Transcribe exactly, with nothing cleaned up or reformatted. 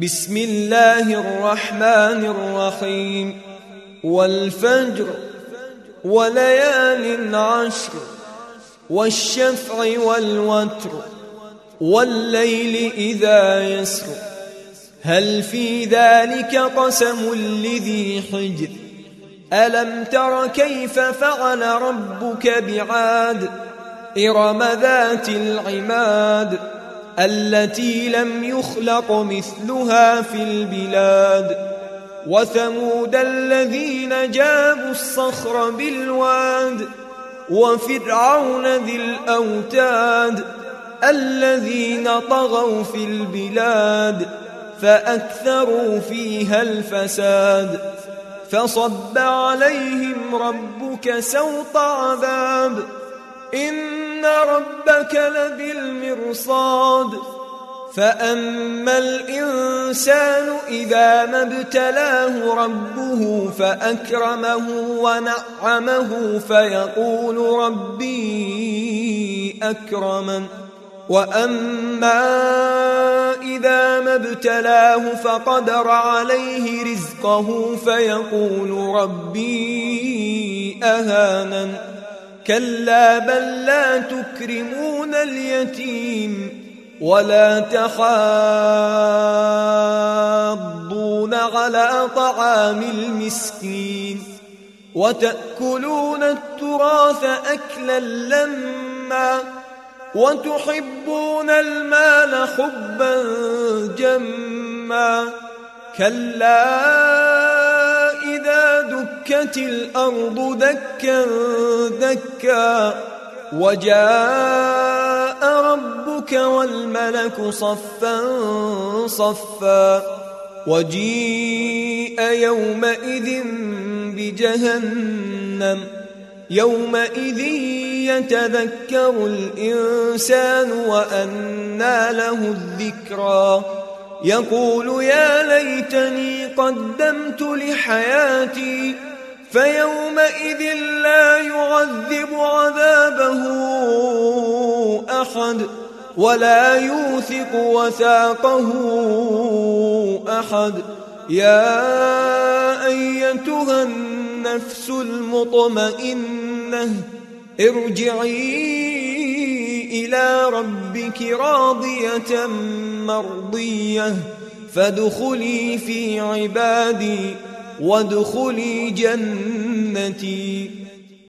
بسم الله الرحمن الرحيم والفجر وليال عشر والشفع والوتر والليل إذا يسر هل في ذلك قسم لذي حجر ألم تر كيف فعل ربك بعاد إرم ذات العماد التي لم يخلق مثلها في البلاد وثمود الذين جابوا الصخر بالواد وفرعون ذي الأوتاد الذين طغوا في البلاد فأكثروا فيها الفساد فصب عليهم ربك سوط عذاب إن ربك لبالمرصاد فأما الإنسان إذا ما ابتلاه ربه فأكرمه ونعمه فيقول ربي أكرمن وأما إذا ما ابتلاه فقدر عليه رزقه فيقول ربي أهانن كلا بل لا تكرمون اليتيم ولا تحاضون على طعام المسكين وتأكلون التراث أكلا لما وتحبون المال حبا جما كلا إذا دكت الأرض دكا دكا وجاء ربك والملك صفا صفا وجيء يومئذ بجهنم يومئذ يتذكر الإنسان وأنى له الذكرى يقول يا ليتني قدمت لحياتي فيومئذ لا يعذب عذابه أحد ولا يوثق وثاقه أحد يا أيتها النفس المطمئنة ارجعي إلى ربك راضية مرضية فادخلي في عبادي وادخلي جنتي.